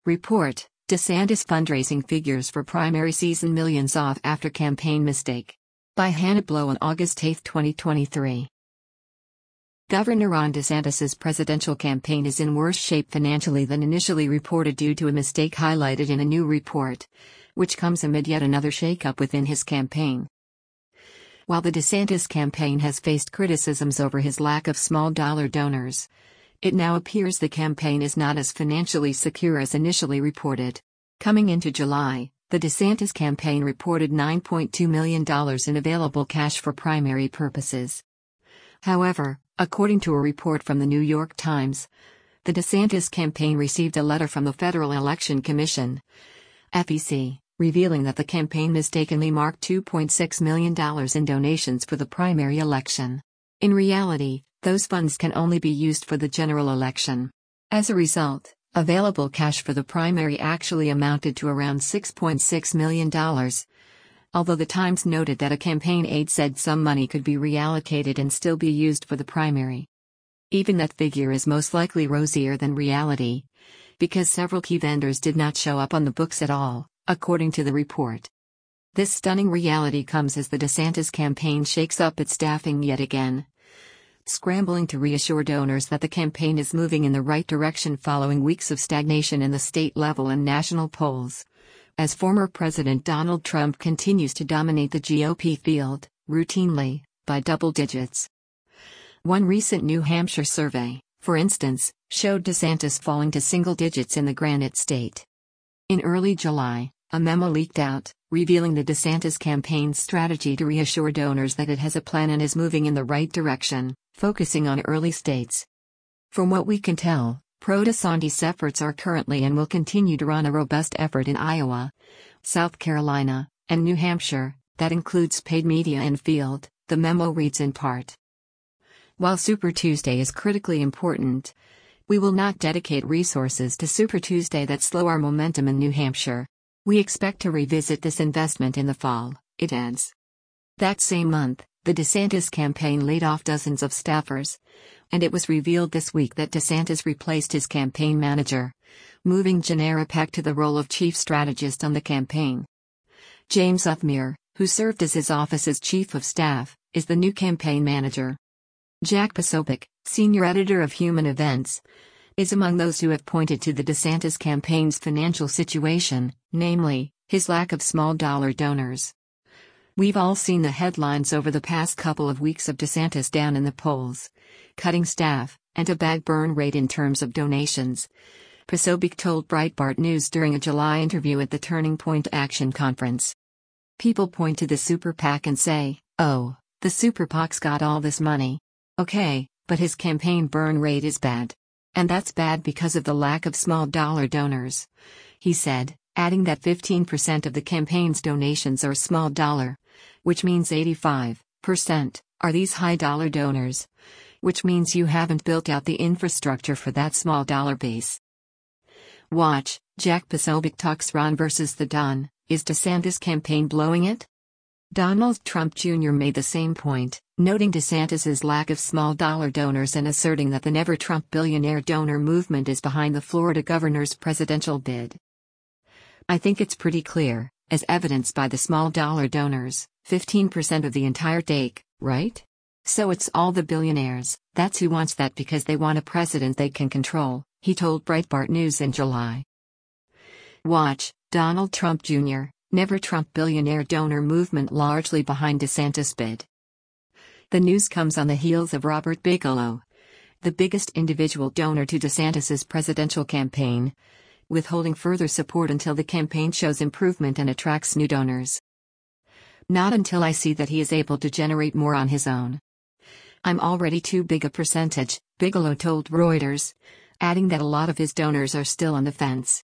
Report: DeSantis fundraising figures for primary season millions off after campaign mistake. By Hannah Blow on August 8, 2023. Governor Ron DeSantis' presidential campaign is in worse shape financially than initially reported due to a mistake highlighted in a new report, which comes amid yet another shakeup within his campaign. While the DeSantis campaign has faced criticisms over his lack of small-dollar donors, it now appears the campaign is not as financially secure as initially reported. Coming into July, the DeSantis campaign reported $9.2 million in available cash for primary purposes. However, according to a report from the New York Times, the DeSantis campaign received a letter from the Federal Election Commission, FEC, revealing that the campaign mistakenly marked $2.6 million in donations for the primary election. In reality, those funds can only be used for the general election. As a result, available cash for the primary actually amounted to around $6.6 million, although the Times noted that a campaign aide said some money could be reallocated and still be used for the primary. Even that figure is most likely rosier than reality, because several key vendors did not show up on the books at all, according to the report. This stunning reality comes as the DeSantis campaign shakes up its staffing yet again, scrambling to reassure donors that the campaign is moving in the right direction following weeks of stagnation in the state level and national polls, as former President Donald Trump continues to dominate the GOP field, routinely, by double digits. One recent New Hampshire survey, for instance, showed DeSantis falling to single digits in the Granite State. In early July, a memo leaked out, revealing the DeSantis campaign's strategy to reassure donors that it has a plan and is moving in the right direction, focusing on early states. From what we can tell, pro-DeSantis efforts are currently and will continue to run a robust effort in Iowa, South Carolina, and New Hampshire, that includes paid media and field, the memo reads in part. While Super Tuesday is critically important, we will not dedicate resources to Super Tuesday that slow our momentum in New Hampshire. We expect to revisit this investment in the fall, it adds. That same month, the DeSantis campaign laid off dozens of staffers, and it was revealed this week that DeSantis replaced his campaign manager, moving Janera Peck to the role of chief strategist on the campaign. James Uthmere, who served as his office's chief of staff, is the new campaign manager. Jack Posobiec, senior editor of Human Events, is among those who have pointed to the DeSantis campaign's financial situation, namely, his lack of small-dollar donors. We've all seen the headlines over the past couple of weeks of DeSantis down in the polls, cutting staff, and a bad burn rate in terms of donations, Posobiec told Breitbart News during a July interview at the Turning Point Action Conference. People point to the Super PAC and say, oh, the Super PAC's got all this money. Okay, but his campaign burn rate is bad. And that's bad because of the lack of small-dollar donors, he said, adding that 15% of the campaign's donations are small dollar, which means 85% are these high-dollar donors, which means you haven't built out the infrastructure for that small-dollar base. Watch, Jack Posobiec talks Ron versus the Don. Is DeSantis' campaign blowing it? Donald Trump Jr. made the same point, noting DeSantis' lack of small-dollar donors and asserting that the Never Trump billionaire donor movement is behind the Florida governor's presidential bid. I think it's pretty clear, as evidenced by the small-dollar donors, 15% of the entire take, right? So it's all the billionaires, that's who wants that because they want a president they can control, he told Breitbart News in July. Watch, Donald Trump Jr., Never Trump billionaire donor movement largely behind DeSantis bid. The news comes on the heels of Robert Bigelow, the biggest individual donor to DeSantis' presidential campaign, withholding further support until the campaign shows improvement and attracts new donors. Not until I see that he is able to generate more on his own. I'm already too big a percentage, Bigelow told Reuters, adding that a lot of his donors are still on the fence.